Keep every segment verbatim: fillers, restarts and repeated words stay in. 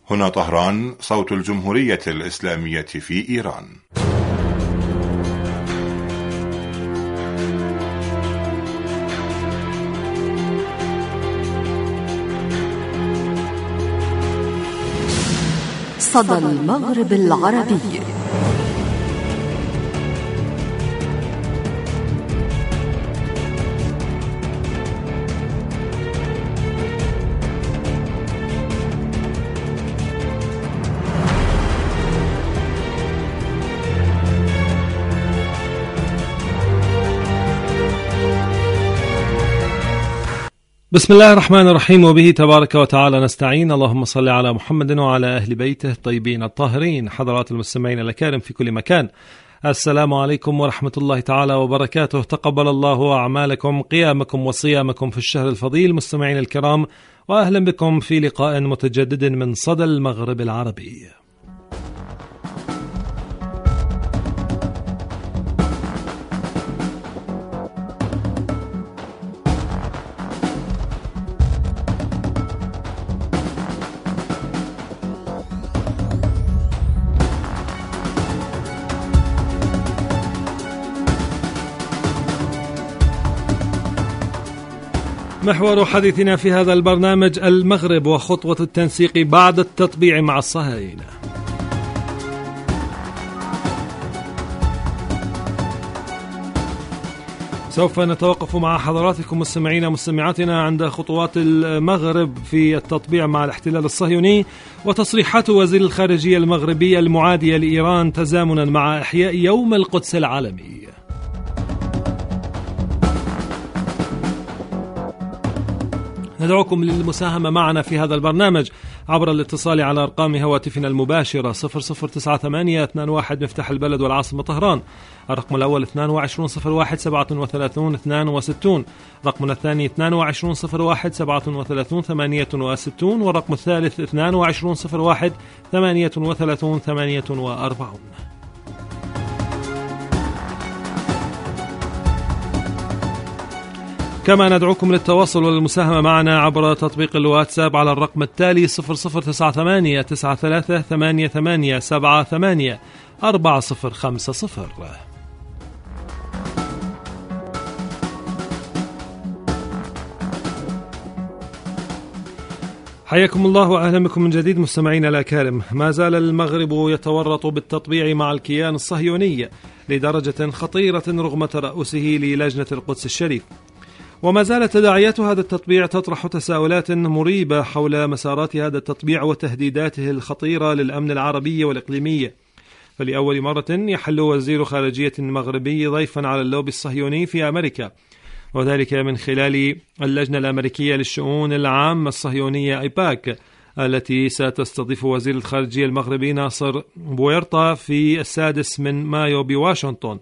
هنا طهران، صوت الجمهورية الإسلامية في إيران. صدى المغرب العربي. بسم الله الرحمن الرحيم، وبه تبارك وتعالى نستعين. اللهم صل على محمد وعلى أهل بيته الطيبين الطاهرين. حضرات المستمعين الأكارم في كل مكان، السلام عليكم ورحمة الله تعالى وبركاته. تقبل الله أعمالكم، قيامكم وصيامكم في الشهر الفضيل. مستمعين الكرام، وأهلا بكم في لقاء متجدد من صدى المغرب العربي. محور حديثنا في هذا البرنامج المغرب وخطوة التنسيق بعد التطبيع مع الصهاينة. سوف نتوقف مع حضراتكم مستمعين ومستمعاتنا عند خطوات المغرب في التطبيع مع الاحتلال الصهيوني، وتصريحات وزير الخارجية المغربي المعادية لإيران تزامنا مع إحياء يوم القدس العالمي. ندعوكم للمساهمة معنا في هذا البرنامج عبر الاتصال على أرقام هواتفنا المباشرة صفر صفر تسعة ثمانية اثنان واحد مفتاح البلد والعاصمة طهران، الرقم الأول اثنان وعشرين صفر واحد سبعة وثلاثين اثنان وستين، رقمنا الثاني اثنان وعشرين صفر واحد سبعة وثلاثين ثمانية وستين، والرقم الثالث اثنان وعشرين صفر واحد ثمانية وثلاثين ثمانية وأربعين. كما ندعوكم للتواصل والمساهمة معنا عبر تطبيق الواتساب على الرقم التالي صفر صفر تسعة ثمانية تسعة ثلاثة ثمانية ثمانية سبعة ثمانية أربعة صفر خمسة صفر. حياكم الله وأهلا بكم من جديد مستمعينا الأكارم. ما زال المغرب يتورط بالتطبيع مع الكيان الصهيوني لدرجة خطيرة رغم ترأسه للجنة القدس الشريف، وما زالت تداعيات هذا التطبيع تطرح تساؤلات مريبة حول مسارات هذا التطبيع وتهديداته الخطيرة للأمن العربي والإقليمي. فلأول مرة يحل وزير خارجية مغربي ضيفا على اللوبي الصهيوني في أمريكا، وذلك من خلال اللجنة الأمريكية للشؤون العامة الصهيونية أيباك، التي ستستضيف وزير الخارجية المغربي ناصر بويرطة في السادس من مايو بواشنطن.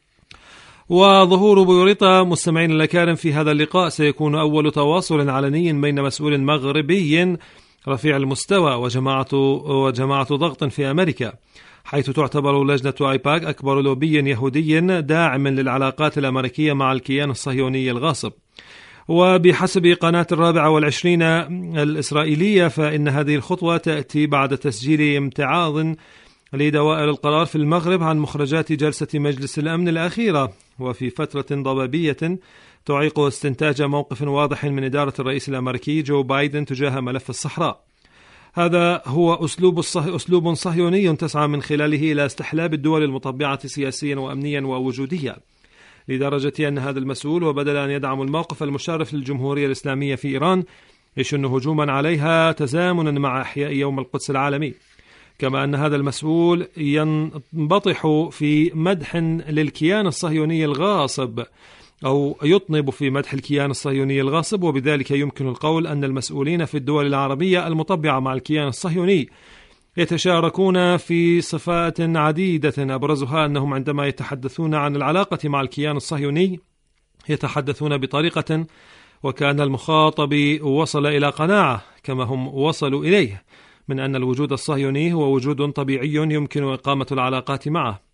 وظهور بويرطة مستمعين الأكارم في هذا اللقاء سيكون أول تواصل علني بين مسؤول مغربي رفيع المستوى وجماعة وجماعة ضغط في أمريكا، حيث تعتبر لجنة آيباك أكبر لوبي يهودي داعم للعلاقات الأمريكية مع الكيان الصهيوني الغاصب. وبحسب قناة الرابعة والعشرين الإسرائيلية، فإن هذه الخطوة تأتي بعد تسجيل امتعاض لدوائر القرار في المغرب عن مخرجات جلسة مجلس الأمن الأخيرة، وفي فترة ضبابية تعيق استنتاج موقف واضح من إدارة الرئيس الأمريكي جو بايدن تجاه ملف الصحراء. هذا هو أسلوب, الصه... أسلوب صهيوني تسعى من خلاله إلى استحلاب الدول المطبعة سياسيا وأمنيا ووجوديا، لدرجة أن هذا المسؤول وبدل أن يدعم الموقف المشرف للجمهورية الإسلامية في إيران يشن هجوما عليها تزامنا مع إحياء يوم القدس العالمي. كما أن هذا المسؤول ينبطح في مدح للكيان الصهيوني الغاصب أو يطنب في مدح الكيان الصهيوني الغاصب، وبذلك يمكن القول أن المسؤولين في الدول العربية المطبعة مع الكيان الصهيوني يتشاركون في صفات عديدة، أبرزها أنهم عندما يتحدثون عن العلاقة مع الكيان الصهيوني يتحدثون بطريقة وكأن المخاطب وصل إلى قناعة كما هم وصلوا إليه من أن الوجود الصهيوني هو وجود طبيعي يمكن إقامة العلاقات معه،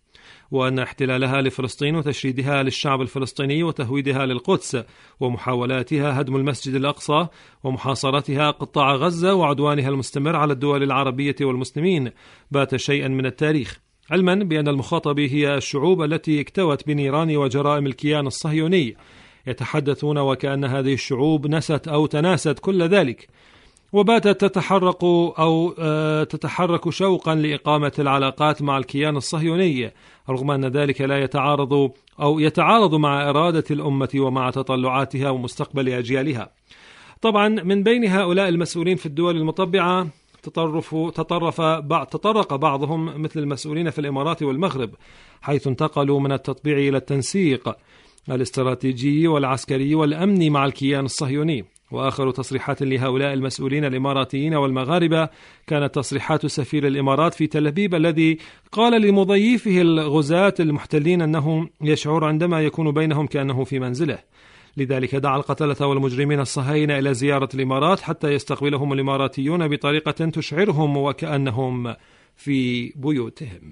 وأن احتلالها لفلسطين وتشريدها للشعب الفلسطيني وتهويدها للقدس ومحاولاتها هدم المسجد الأقصى ومحاصرتها قطاع غزة وعدوانها المستمر على الدول العربية والمسلمين بات شيئا من التاريخ، علما بأن المخاطب هي الشعوب التي اكتوت بنيران وجرائم الكيان الصهيوني. يتحدثون وكأن هذه الشعوب نست أو تناست كل ذلك، وباتت تتحرك أو تتحرك شوقا لإقامة العلاقات مع الكيان الصهيوني، رغم أن ذلك لا يتعارض أو يتعارض مع إرادة الأمة ومع تطلعاتها ومستقبل أجيالها. طبعا من بين هؤلاء المسؤولين في الدول المطبعة تطرف تطرف بعض تطرق بعضهم مثل المسؤولين في الإمارات والمغرب، حيث انتقلوا من التطبيع إلى التنسيق الاستراتيجي والعسكري والأمني مع الكيان الصهيوني. وآخر تصريحات لهؤلاء المسؤولين الإماراتيين والمغاربة كانت تصريحات سفير الإمارات في تل أبيب، الذي قال لمضيفه الغزاة المحتلين أنه يشعر عندما يكون بينهم كأنه في منزله. لذلك دعا القتلة والمجرمين الصهاينة إلى زيارة الإمارات حتى يستقبلهم الإماراتيون بطريقة تشعرهم وكأنهم في بيوتهم.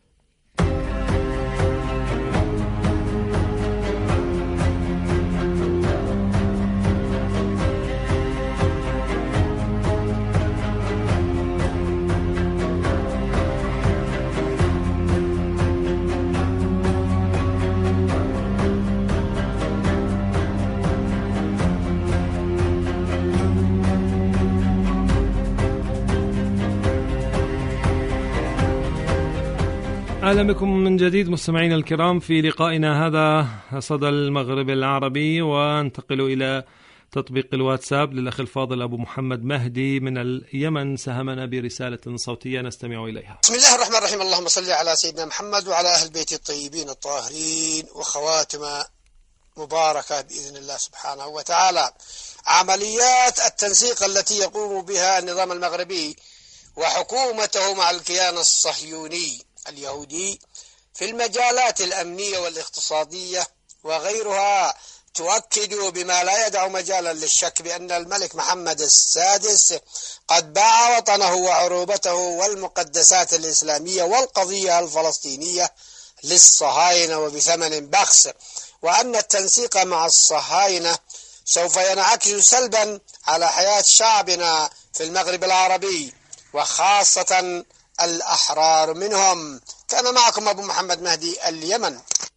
أهلا بكم من جديد مستمعينا الكرام في لقائنا هذا صدى المغرب العربي، وانتقل إلى تطبيق الواتساب للأخ الفاضل أبو محمد مهدي من اليمن، ساهمنا برسالة صوتية نستمع إليها. بسم الله الرحمن الرحيم، اللهم صل على سيدنا محمد وعلى أهل بيت الطيبين الطاهرين وخواتم مباركة بإذن الله سبحانه وتعالى. عمليات التنسيق التي يقوم بها النظام المغربي وحكومته مع الكيان الصهيوني اليهودي في المجالات الأمنية والاقتصادية وغيرها تؤكد بما لا يدع مجالا للشك بأن الملك محمد السادس قد باع وطنه وعروبته والمقدسات الإسلامية والقضية الفلسطينية للصهاينة وبثمن بخس، وأن التنسيق مع الصهاينة سوف ينعكس سلبا على حياة شعبنا في المغرب العربي وخاصة الأحرار منهم. كان معكم أبو محمد مهدي اليمن.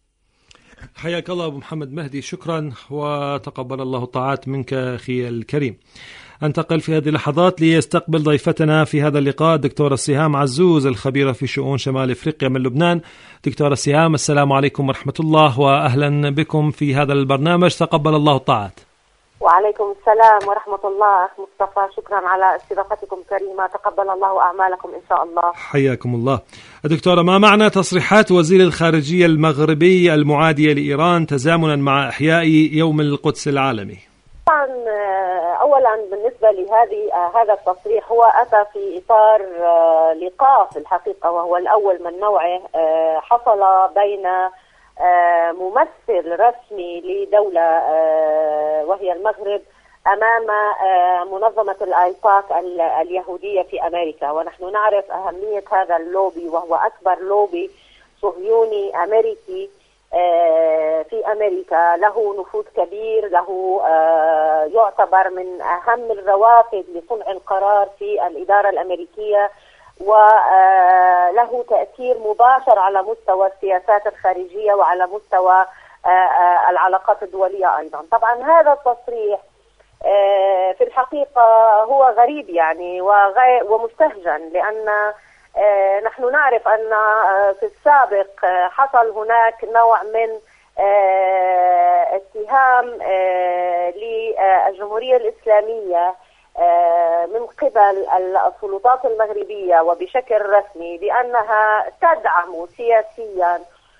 حياك الله أبو محمد مهدي، شكرا وتقبل الله الطاعات منك أخي الكريم. أنتقل في هذه اللحظات ليستقبل ضيفتنا في هذا اللقاء دكتورة سهام عزوز الخبيرة في شؤون شمال أفريقيا من لبنان. دكتورة سهام، السلام عليكم ورحمة الله وأهلا بكم في هذا البرنامج، تقبل الله الطاعات. وعليكم السلام ورحمة الله. أخ مصطفى، شكرا على استضافتكم الكريمة، تقبل الله أعمالكم إن شاء الله. حياكم الله. دكتورة، ما معنى تصريحات وزير الخارجية المغربي المعادية لإيران تزامنا مع إحياء يوم القدس العالمي؟ طبعا أولا بالنسبة لهذه هذا التصريح هو أتى في إطار لقاء في الحقيقة وهو الأول من نوعه حصل بين ممثل رسمي لدولة وهي المغرب أمام منظمة الآيباك اليهودية في أمريكا. ونحن نعرف أهمية هذا اللوبي، وهو أكبر لوبي صهيوني أمريكي في أمريكا، له نفوذ كبير، له يعتبر من أهم الروافد لصنع القرار في الإدارة الأمريكية، وله تأثير مباشر على مستوى السياسات الخارجية وعلى مستوى العلاقات الدولية أيضا. طبعا هذا التصريح في الحقيقة هو غريب يعني ومستهجن، لأن نحن نعرف أن في السابق حصل هناك نوع من اتهام للجمهورية الإسلامية من قبل السلطات المغربية وبشكل رسمي بأنها تدعم سياسيا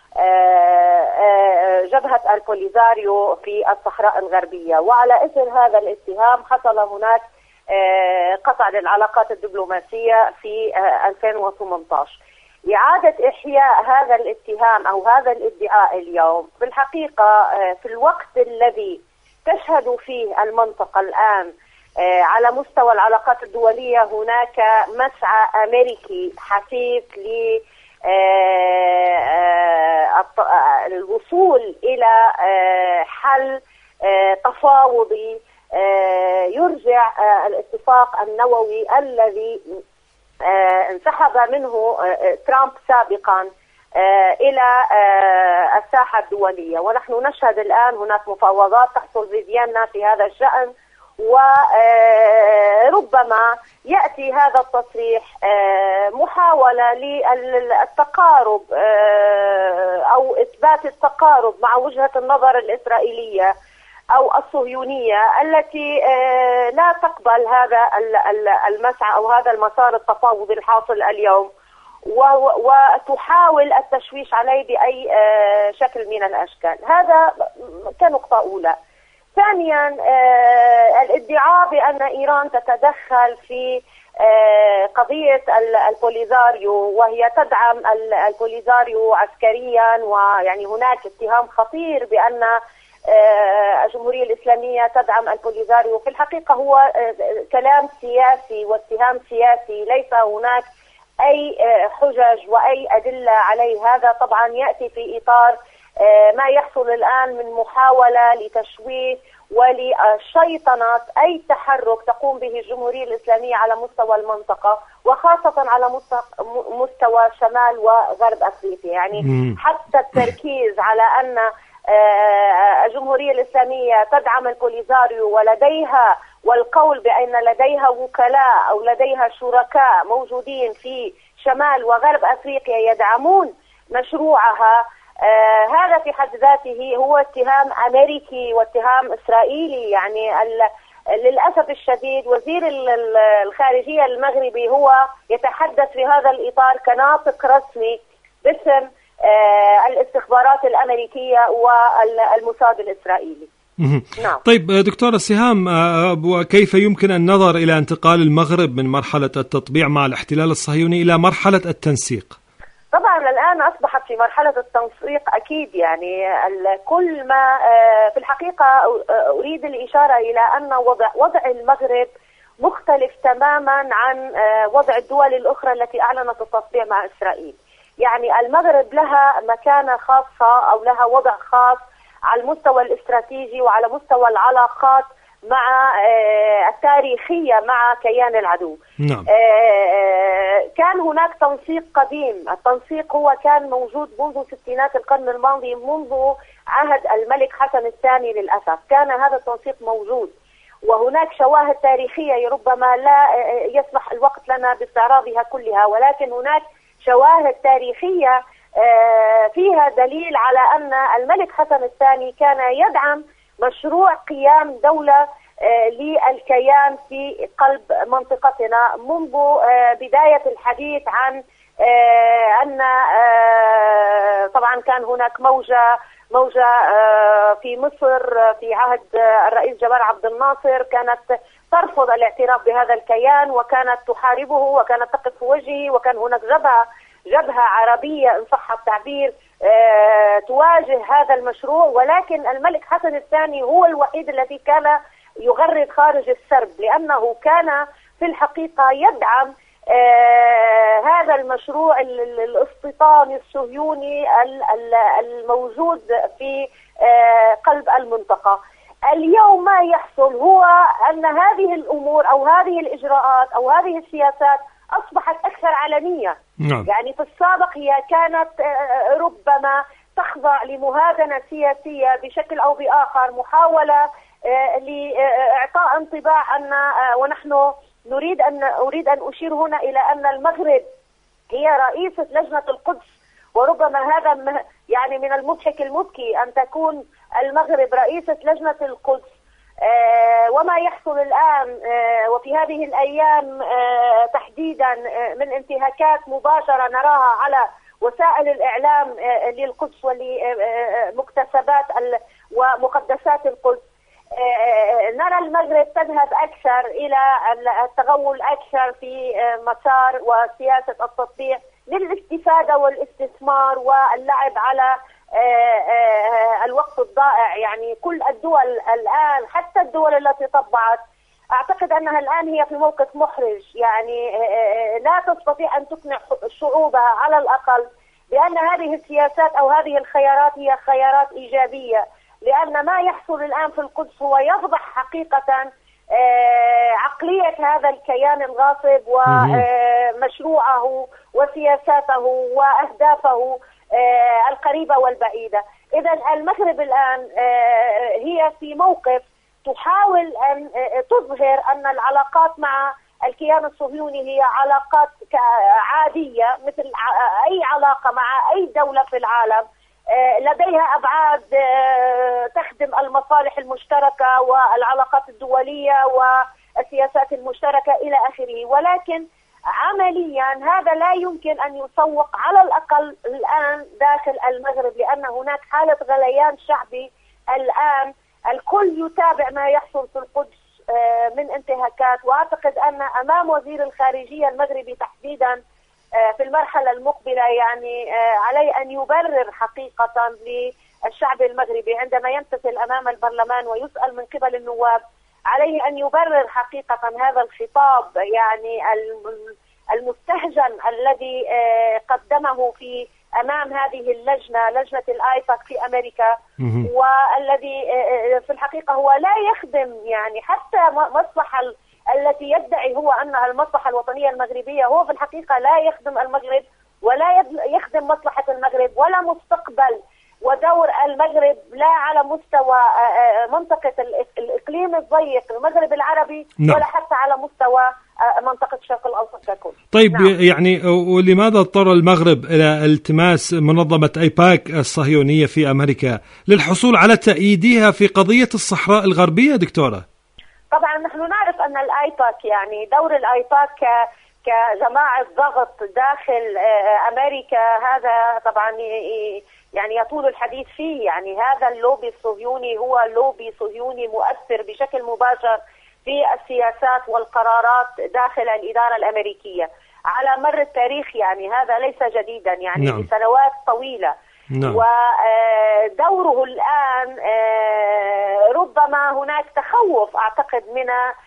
جبهة البوليزاريو في الصحراء الغربية. وعلى إثر هذا الاتهام حصل هناك قطع للعلاقات الدبلوماسية في ألفين وثمانية عشر. إعادة إحياء هذا الاتهام أو هذا الادعاء اليوم في الحقيقة في الوقت الذي تشهد فيه المنطقة الآن على مستوى العلاقات الدولية هناك مسعى أمريكي حثيث ل الوصول إلى حل تفاوضي يرجع الاتفاق النووي الذي انسحب منه ترامب سابقا إلى الساحة الدولية. ونحن نشهد الآن هناك مفاوضات تحصل في فيينا في هذا الشأن، وربما يأتي هذا التصريح محاولة للتقارب أو إثبات التقارب مع وجهة النظر الإسرائيلية أو الصهيونية التي لا تقبل هذا المسعى أو هذا المسار التفاوضي الحاصل اليوم، وتحاول التشويش عليه بأي شكل من الأشكال. هذا كنقطة أولى. ثانيا، الادعاء بأن إيران تتدخل في قضية البوليزاريو وهي تدعم البوليزاريو عسكريا، ويعني هناك اتهام خطير بأن الجمهورية الإسلامية تدعم البوليزاريو. في الحقيقة هو كلام سياسي واتهام سياسي، ليس هناك أي حجج وأي أدلة عليه. هذا طبعا يأتي في إطار ما يحصل الآن من محاولة لتشويه ولشيطنة أي تحرك تقوم به الجمهورية الإسلامية على مستوى المنطقة، وخاصة على مستوى شمال وغرب أفريقيا. يعني حتى التركيز على أن الجمهورية الإسلامية تدعم البوليزاريو ولديها والقول بأن لديها وكلاء أو لديها شركاء موجودين في شمال وغرب أفريقيا يدعمون مشروعها، آه هذا في حد ذاته هو اتهام أمريكي واتهام إسرائيلي. يعني للأسف الشديد وزير الخارجية المغربي هو يتحدث في هذا الإطار كناطق رسمي باسم آه الاستخبارات الأمريكية والموساد الإسرائيلي. نعم. طيب دكتورة سهام، وكيف يمكن النظر إلى انتقال المغرب من مرحلة التطبيع مع الاحتلال الصهيوني إلى مرحلة التنسيق؟ طبعا الآن أصبحت في مرحلة التنسيق أكيد. يعني كل ما في الحقيقة أريد الإشارة إلى أن وضع وضع المغرب مختلف تماما عن وضع الدول الأخرى التي أعلنت التطبيع مع إسرائيل. يعني المغرب لها مكانة خاصة أو لها وضع خاص على المستوى الاستراتيجي وعلى مستوى العلاقات مع التاريخية مع كيان العدو. نعم. كان هناك تنسيق قديم. التنسيق هو كان موجود منذ ستينات القرن الماضي، منذ عهد الملك حسن الثاني للأسف كان هذا التنسيق موجود، وهناك شواهد تاريخية ربما لا يسمح الوقت لنا باستعراضها كلها، ولكن هناك شواهد تاريخية فيها دليل على أن الملك حسن الثاني كان يدعم مشروع قيام دولة للكيان في قلب منطقتنا منذ بداية الحديث عن أن طبعا كان هناك موجة موجة في مصر في عهد الرئيس جمال عبد الناصر كانت ترفض الاعتراف بهذا الكيان وكانت تحاربه وكانت تقف في وجهه، وكان هناك جبهة جبهة عربية إن صح التعبير أه تواجه هذا المشروع. ولكن الملك حسن الثاني هو الوحيد الذي كان يغرد خارج السرب، لأنه كان في الحقيقة يدعم أه هذا المشروع الاستيطاني الصهيوني الموجود في أه قلب المنطقة. اليوم ما يحصل هو أن هذه الأمور أو هذه الإجراءات أو هذه السياسات أصبحت أكثر علنية. نعم. يعني في السابق هي كانت ربما تخضع لمهادنة سياسية بشكل أو بآخر، محاولة لإعطاء انطباع أن ونحن نريد أن أريد أن أشير هنا إلى أن المغرب هي رئيسة لجنة القدس، وربما هذا يعني من المضحك المبكي أن تكون المغرب رئيسة لجنة القدس. آه وما يحصل الآن آه وفي هذه الأيام آه تحديدا آه من انتهاكات مباشرة نراها على وسائل الإعلام آه للقدس ولمكتسبات ومقدسات القدس، آه نرى المغرب تذهب أكثر إلى التغول أكثر في آه مسار وسياسة التطبيع للاستفادة والاستثمار واللعب على آه آه الوقت الضائع. يعني كل الدول الآن حتى الدول التي طبعت أعتقد أنها الآن هي في موقف محرج، يعني لا تستطيع أن تقنع شعوبها على الأقل بأن هذه السياسات أو هذه الخيارات هي خيارات إيجابية، لأن ما يحصل الآن في القدس هو يفضح حقيقة عقلية هذا الكيان الغاصب ومشروعه وسياساته وأهدافه القريبة والبعيدة. إذن المغرب الآن هي في موقف تحاول أن تظهر أن العلاقات مع الكيان الصهيوني هي علاقات عادية مثل أي علاقة مع أي دولة في العالم، لديها أبعاد تخدم المصالح المشتركة والعلاقات الدولية والسياسات المشتركة إلى آخره، ولكن عمليا هذا لا يمكن أن يسوق على الأقل الآن داخل المغرب، لأن هناك حالة غليان شعبي الآن، الكل يتابع ما يحصل في القدس من انتهاكات. وأعتقد أن أمام وزير الخارجية المغربي تحديدا في المرحلة المقبلة يعني عليه أن يبرر حقيقة للشعب المغربي عندما يمتثل أمام البرلمان ويسأل من قبل النواب، عليه أن يبرر حقيقة هذا الخطاب يعني المستهجن الذي قدمه في أمام هذه اللجنة، لجنة الآيباك في أمريكا، والذي في الحقيقة هو لا يخدم يعني حتى مصلحة التي يدعي هو أنها المصلحة الوطنية المغربية، هو في الحقيقة لا يخدم المغرب ولا يخدم مصلحة المغرب ولا مستقبل ودور المغرب، لا على مستوى منطقة الإقليم الضيق المغرب العربي نعم. ولا حتى على مستوى منطقة الشرق الأوسط ككل. طيب نعم. يعني ولماذا اضطر المغرب إلى التماس منظمة آيباك الصهيونية في أمريكا للحصول على تأييدها في قضية الصحراء الغربية دكتورة؟ طبعا نحن نعرف أن الآيباك يعني دور الآيباك كجماعة ضغط داخل أمريكا هذا طبعا يعني يطول الحديث فيه، يعني هذا اللوبي الصهيوني هو لوبي صهيوني مؤثر بشكل مباشر في السياسات والقرارات داخل الإدارة الأمريكية على مر التاريخ، يعني هذا ليس جديدا يعني نعم. لسنوات طويلة نعم. ودوره الآن ربما هناك تخوف أعتقد من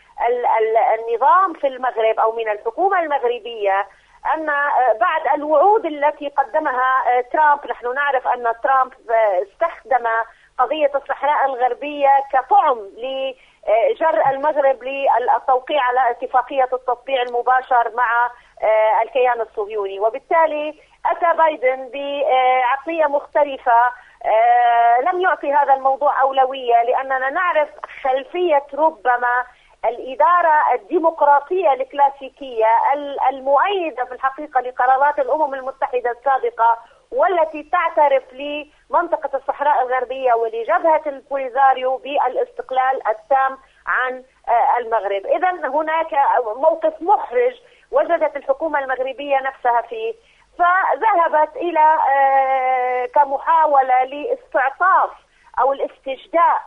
النظام في المغرب أو من الحكومة المغربية أن بعد الوعود التي قدمها ترامب، نحن نعرف أن ترامب استخدم قضية الصحراء الغربية كطعم لجر المغرب للتوقيع على اتفاقية التطبيع المباشر مع الكيان الصهيوني، وبالتالي أتى بايدن بعقلية مختلفة لم يعطي هذا الموضوع أولوية، لأننا نعرف خلفية ربما الإدارة الديمقراطية الكلاسيكية المؤيدة في الحقيقة لقرارات الأمم المتحدة السابقة، والتي تعترف لمنطقة الصحراء الغربية ولجبهة البوليزاريو بالاستقلال التام عن المغرب. إذن هناك موقف محرج وجدت الحكومة المغربية نفسها فيه، فذهبت إلى كمحاولة لاستعطاف أو الاستجداء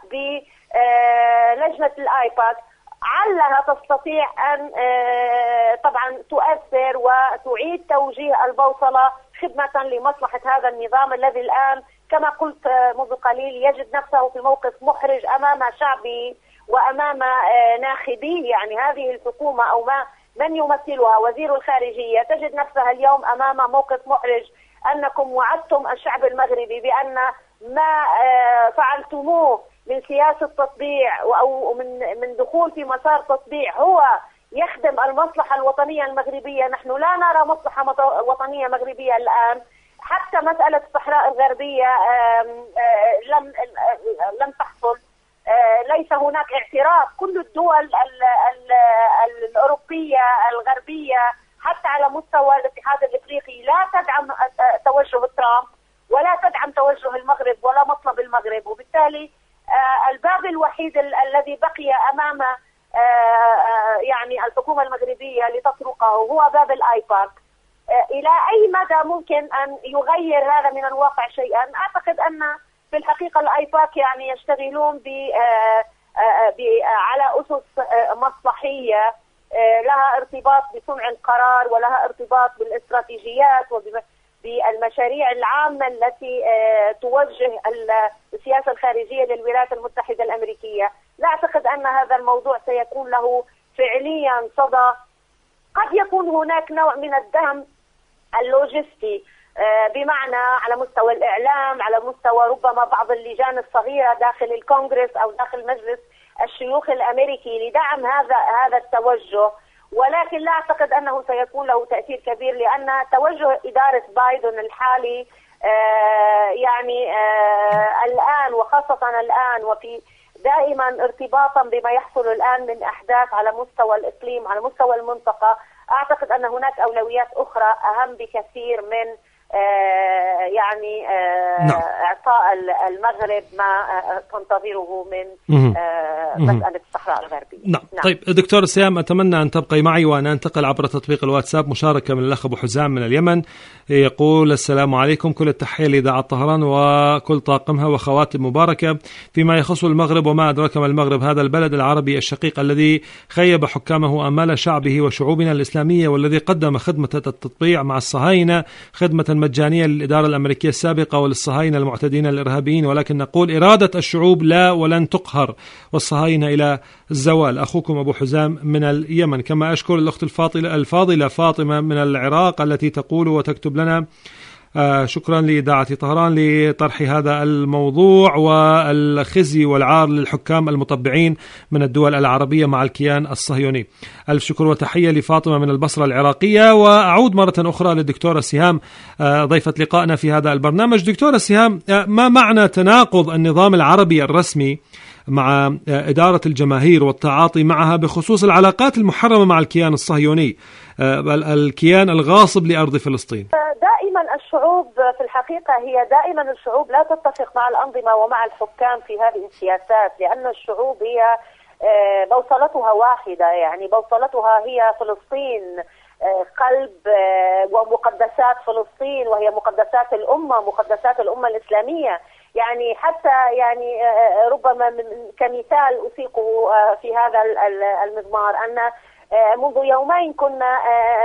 بلجنة الآيباك علها تستطيع أن طبعا تؤثر وتعيد توجيه البوصلة خدمة لمصلحة هذا النظام الذي الآن كما قلت منذ قليل يجد نفسه في موقف محرج أمام شعبه وأمام ناخبيه، يعني هذه الحكومة أو ما من يمثلها وزير الخارجية تجد نفسها اليوم أمام موقف محرج، أنكم وعدتم الشعب المغربي بأن ما فعلتموه من سياسة تطبيع أو من من دخول في مسار تطبيع هو يخدم المصلحة الوطنية المغربية. نحن لا نرى مصلحة وطنية مغربية الآن، حتى مسألة الصحراء الغربية لم لم تحصل، ليس هناك اعتراف. كل الدول الأوروبية الغربية حتى على مستوى الاتحاد الإفريقي لا تدعم توجه ترامب ولا تدعم توجه المغرب ولا مطلب المغرب، وبالتالي الباب الوحيد الذي بقي أمام يعني الحكومة المغربية لتطرقه هو باب الآيباك. إلى أي مدى ممكن أن يغير هذا من الواقع شيئا؟ أعتقد أن في الحقيقة الآيباك يعني يشتغلون ب على أسس مصلحية لها ارتباط بصنع القرار ولها ارتباط بالاستراتيجيات بالمشاريع العامة التي توجه السياسة الخارجية للولايات المتحدة الأمريكية. لا أعتقد أن هذا الموضوع سيكون له فعليا صدى. قد يكون هناك نوع من الدعم اللوجستي، بمعنى على مستوى الإعلام، على مستوى ربما بعض اللجان الصغيرة داخل الكونغرس أو داخل مجلس الشيوخ الأمريكي لدعم هذا هذا التوجه، ولكن لا أعتقد أنه سيكون له تأثير كبير، لأن توجه إدارة بايدن الحالي آه يعني آه الآن وخاصة الآن وفي دائما ارتباطا بما يحصل الآن من أحداث على مستوى الإقليم على مستوى المنطقة، أعتقد أن هناك أولويات أخرى أهم بكثير من آه يعني آه نعم. إعطاء المغرب ما آه تنتظره من آه مسألة الصحراء الغربية. نعم. نعم. طيب دكتور سهام، أتمنى أن تبقي معي وأنا أنتقل عبر تطبيق الواتساب مشاركة من الأخ أبو حزام من اليمن، يقول: السلام عليكم، كل التحية لإذاعة طهران وكل طاقمها وخواتم مباركة. فيما يخص المغرب وما أدرك ما المغرب، هذا البلد العربي الشقيق الذي خيب حكامه أمال شعبه وشعوبنا الإسلامية، والذي قدم خدمة التطبيع مع الصهاينة، خدمة مجانية للإدارة الأمريكية السابقة وللصهاينة المعتدين الإرهابيين، ولكن نقول إرادة الشعوب لا ولن تقهر، والصهاينة إلى الزوال. أخوكم أبو حزام من اليمن. كما أشكر الأخت الفاضلة الفاضلة فاطمة من العراق التي تقول وتكتب لنا: آه شكرا لإذاعة طهران لطرح هذا الموضوع والخزي والعار للحكام المطبعين من الدول العربية مع الكيان الصهيوني. ألف شكر وتحية لفاطمة من البصرة العراقية. وأعود مرة أخرى للدكتورة سهام آه ضيفة لقائنا في هذا البرنامج. دكتورة سهام، آه ما معنى تناقض النظام العربي الرسمي مع إدارة الجماهير والتعاطي معها بخصوص العلاقات المحرمة مع الكيان الصهيوني، الكيان الغاصب لأرض فلسطين؟ دائما الشعوب في الحقيقة هي دائما الشعوب لا تتفق مع الأنظمة ومع الحكام في هذه السياسات، لأن الشعوب هي بوصلتها واحدة، يعني بوصلتها هي فلسطين، قلب ومقدسات فلسطين، وهي مقدسات الأمة، مقدسات الأمة الإسلامية. يعني حتى يعني ربما كمثال أسيقه في هذا المضمار أن منذ يومين كنا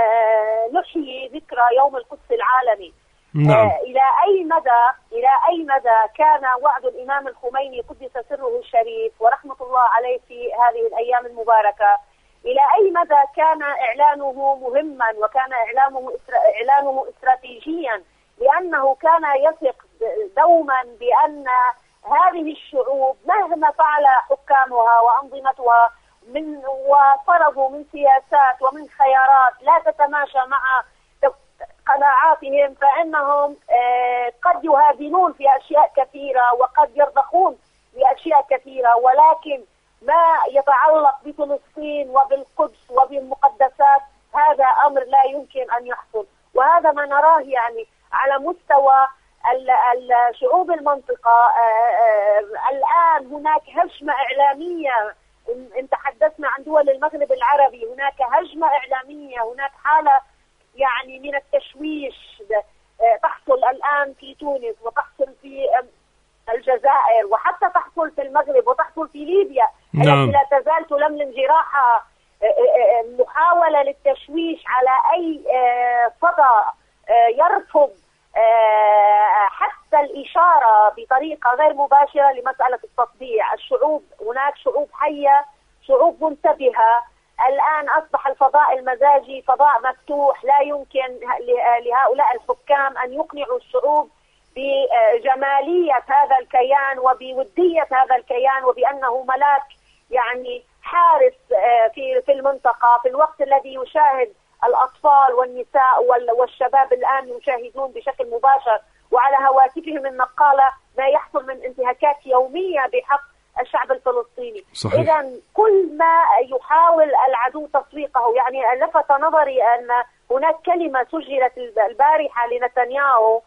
نحيي ذكرى يوم القدس العالمي. نعم. إلى أي مدى إلى أي مدى كان وعد الإمام الخميني قدس سره الشريف ورحمة الله عليه في هذه الأيام المباركة، إلى أي مدى كان إعلانه مهما وكان إعلانه إعلانه استراتيجيا، لأنه كان يثق دوما بأن هذه الشعوب مهما فعل حكامها وأنظمتها من وفرضوا من سياسات ومن خيارات لا تتماشى مع قناعاتهم، فإنهم قد يهادنون في أشياء كثيرة وقد يرضخون بأشياء كثيرة، ولكن ما يتعلق بفلسطين وبالقدس وبالمقدسات هذا أمر لا يمكن أن يحصل. وهذا ما نراه يعني على مستوى الشعوب المنطقة. الآن هناك هجمة إعلامية، إن تحدثنا عن دول المغرب العربي هناك هجمة إعلامية، هناك حالة يعني من التشويش تحصل الآن في تونس وتحصل في الجزائر وحتى تحصل في المغرب وتحصل في ليبيا. نعم. التي لا تزال تلملم جراحها، محاولة للتشويش على أي صدى يرفض حتى الإشارة بطريقة غير مباشرة لمسألة التطبيع. الشعوب هناك شعوب حية، شعوب منتبهة. الآن أصبح الفضاء المزاجي فضاء مفتوح، لا يمكن لهؤلاء الحكام أن يقنعوا الشعوب بجمالية هذا الكيان وبودية هذا الكيان وبأنه ملاك يعني حارس في في المنطقة، في الوقت الذي يشاهد الأطفال والنساء والشباب الآن يشاهدون بشكل مباشر وعلى هواتفهم النقالة ما يحصل من انتهاكات يومية بحق الشعب الفلسطيني. إذا كل ما يحاول العدو تسويقه، يعني لفت نظري أن هناك كلمة سجلت البارحة لنتنياهو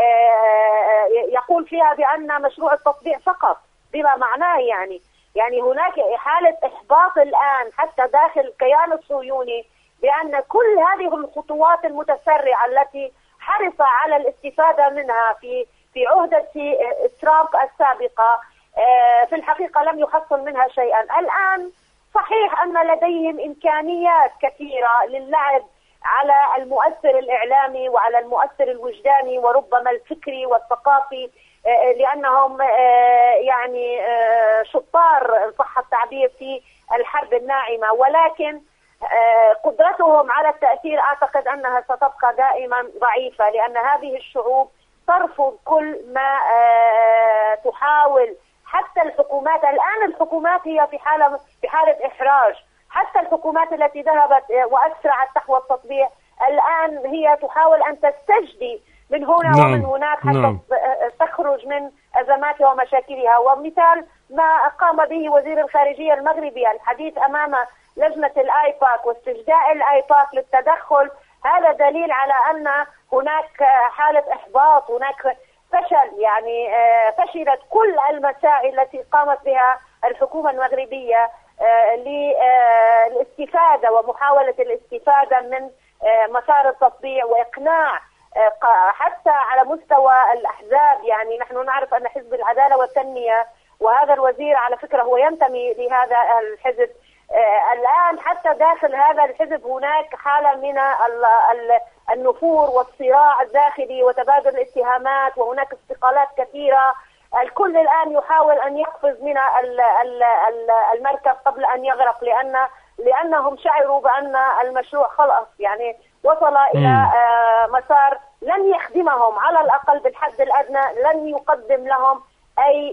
يقول فيها بأن مشروع التطبيع سقط، بما معناه يعني يعني هناك حالة إحباط الآن حتى داخل الكيان الصهيوني بأن كل هذه الخطوات المتسرعة التي حرص على الاستفادة منها في في عهدة ترامب السابقة في الحقيقة لم يحصل منها شيئا. الآن صحيح أن لديهم إمكانيات كثيرة للعب على المؤثر الإعلامي وعلى المؤثر الوجداني وربما الفكري والثقافي، لأنهم يعني شطار إن صح التعبير في الحرب الناعمة، ولكن قدرتهم على التأثير أعتقد أنها ستبقى دائما ضعيفة، لأن هذه الشعوب ترفض كل ما تحاول. حتى الحكومات الآن، الحكومات هي في حالة في حالة إحراج، حتى الحكومات التي ذهبت وأسرعت نحو التطبيع الآن هي تحاول أن تستجدي من هنا نعم. ومن هناك حتى نعم. تخرج من أزماتها ومشاكلها. ومثال ما قام به وزير الخارجية المغربي، الحديث أمام لجنة الآيباك واستجداء الآيباك للتدخل، هذا دليل على أن هناك حالة إحباط، هناك فشل، يعني فشلت كل المساعي التي قامت بها الحكومة المغربية للاستفادة ومحاولة الاستفادة من مسار التطبيع وإقناع حتى على مستوى الأحزاب. يعني نحن نعرف أن حزب العدالة والتنمية، وهذا الوزير على فكرة هو ينتمي لهذا الحزب، الآن حتى داخل هذا الحزب هناك حالة من النفور والصراع الداخلي وتبادل الاتهامات، وهناك استقالات كثيرة. الكل الآن يحاول أن يقفز من المركب قبل أن يغرق، لأن لأنهم شعروا بأن المشروع خلاص يعني وصل إلى مسار لن يخدمهم، على الأقل بالحد الأدنى لن يقدم لهم أي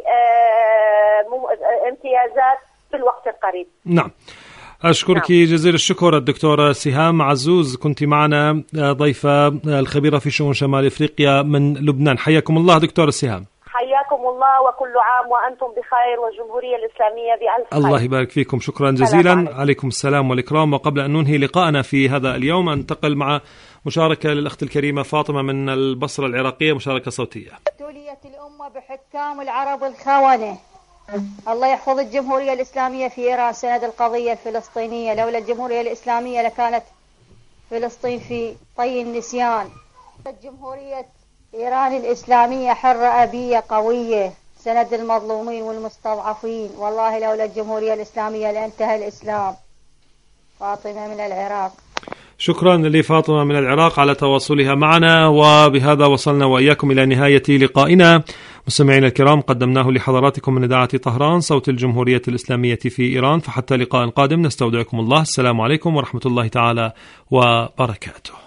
امتيازات في الوقت القريب. نعم، أشكرك نعم. جزيل الشكر الدكتورة سهام عزوز، كنت معنا ضيفة الخبيرة في شؤون شمال إفريقيا من لبنان. حياكم الله دكتورة سهام. حياكم الله، وكل عام وأنتم بخير والجمهورية الإسلامية بألف خير. الله يبارك فيكم، شكرا جزيلا. عليكم. عليكم السلام والإكرام. وقبل أن ننهي لقاءنا في هذا اليوم أنتقل مع مشاركة للأخت الكريمة فاطمة من البصرة العراقية، مشاركة صوتية. تولية الأمة بحكام العرب الخونة. الله يحفظ الجمهورية الإسلامية في إيران سند القضية الفلسطينية، لولا الجمهورية الإسلامية لكانت فلسطين في طي النسيان. الجمهورية إيران الإسلامية حرة أبية قوية سند المظلومين والمستضعفين، والله لولا الجمهورية الإسلامية لانتهى الإسلام. فاطمة من العراق. شكرا لفاطمة من العراق على تواصلها معنا. وبهذا وصلنا وإياكم إلى نهاية لقائنا. مستمعينا الكرام، قدمناه لحضراتكم من إذاعة طهران صوت الجمهورية الإسلامية في إيران، فحتى لقاء قادم نستودعكم الله. السلام عليكم ورحمة الله تعالى وبركاته.